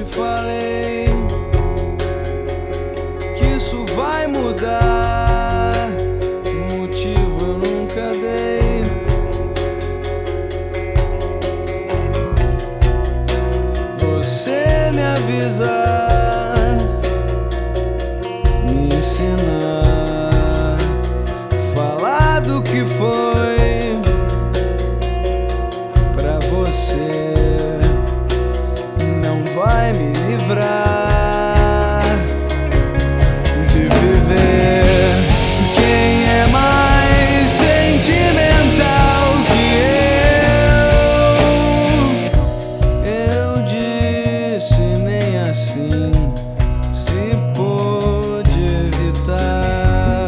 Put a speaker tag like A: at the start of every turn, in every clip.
A: falei que isso vai mudar. Motivo eu nunca dei. Você me avisar, me ensinar, falar do que foi pra você não vai me livrar de viver. Quem é mais sentimental que eu disse, nem assim se pôde evitar.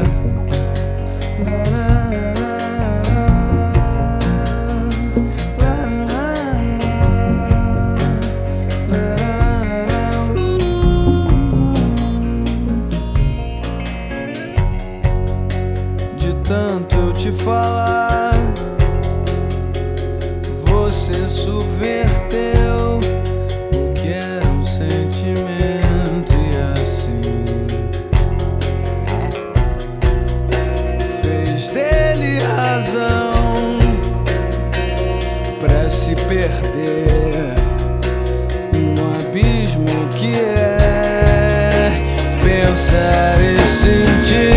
A: De tanto eu te falar, você subverteu o que era um sentimento e assim fez dele razão pra se perder no abismo que é pensar e sentir.